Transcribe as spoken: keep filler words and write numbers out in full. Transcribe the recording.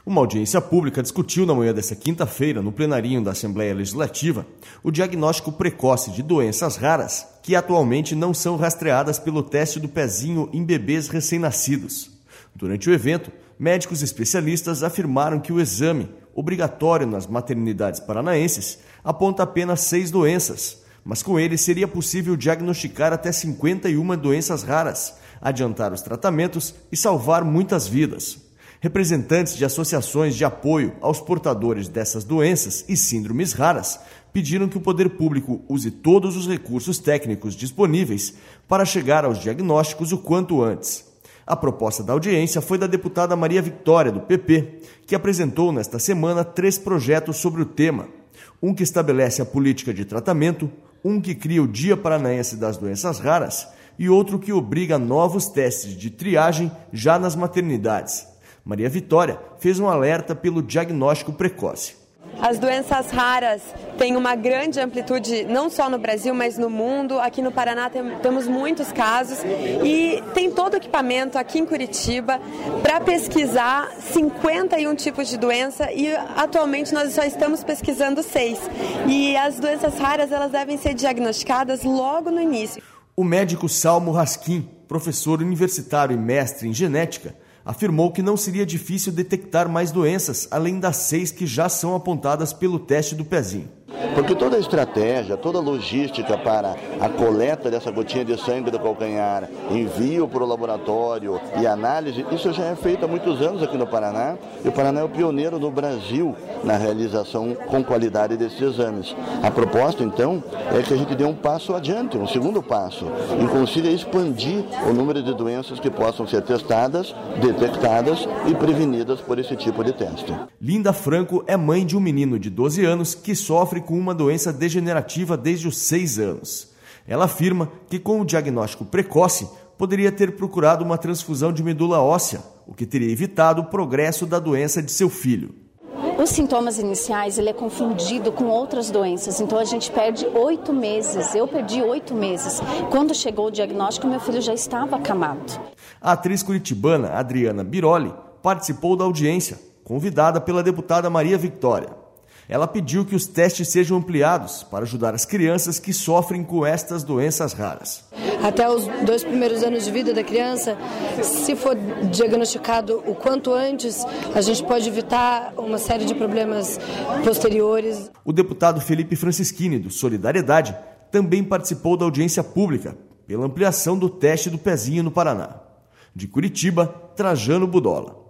Uma audiência pública discutiu na manhã desta quinta-feira, no plenarinho da Assembleia Legislativa, o diagnóstico precoce de doenças raras que atualmente não são rastreadas pelo teste do pezinho em bebês recém-nascidos. Durante o evento, médicos especialistas afirmaram que o exame, obrigatório nas maternidades paranaenses, aponta apenas seis doenças, mas com ele seria possível diagnosticar até cinquenta e uma doenças raras, adiantar os tratamentos e salvar muitas vidas. Representantes de associações de apoio aos portadores dessas doenças e síndromes raras pediram que o poder público use todos os recursos técnicos disponíveis para chegar aos diagnósticos o quanto antes. A proposta da audiência foi da deputada Maria Vitória, do P P, que apresentou nesta semana três projetos sobre o tema. Um que estabelece a política de tratamento, um que cria o Dia Paranaense das Doenças Raras e outro que obriga novos testes de triagem já nas maternidades. Maria Vitória fez um alerta pelo diagnóstico precoce. As doenças raras têm uma grande amplitude, não só no Brasil, mas no mundo. Aqui no Paraná tem, temos muitos casos e tem todo o equipamento aqui em Curitiba para pesquisar cinquenta e um tipos de doença e atualmente nós só estamos pesquisando seis. E as doenças raras elas devem ser diagnosticadas logo no início. O médico Salmo Raskin, professor universitário e mestre em genética, afirmou que não seria difícil detectar mais doenças, além das seis que já são apontadas pelo teste do pezinho. Porque toda a estratégia, toda a logística para a coleta dessa gotinha de sangue do calcanhar, envio para o laboratório e análise, isso já é feito há muitos anos aqui no Paraná. E o Paraná é o pioneiro no Brasil na realização com qualidade desses exames. A proposta, então, é que a gente dê um passo adiante, um segundo passo, e consiga expandir o número de doenças que possam ser testadas, detectadas e prevenidas por esse tipo de teste. Linda Franco é mãe de um menino de doze anos que sofre com uma doença degenerativa desde os seis anos. Ela afirma que com o diagnóstico precoce poderia ter procurado uma transfusão de medula óssea, o que teria evitado o progresso da doença de seu filho. Os sintomas iniciais, ele é confundido com outras doenças, então a gente perde oito meses, eu perdi oito meses. Quando chegou o diagnóstico, meu filho já estava acamado. A atriz curitibana Adriana Biroli participou da audiência, convidada pela deputada Maria Vitória. Ela pediu que os testes sejam ampliados para ajudar as crianças que sofrem com estas doenças raras. Até os dois primeiros anos de vida da criança, se for diagnosticado o quanto antes, a gente pode evitar uma série de problemas posteriores. O deputado Felipe Francischini, do Solidariedade, também participou da audiência pública pela ampliação do teste do pezinho no Paraná. De Curitiba, Trajano Budola.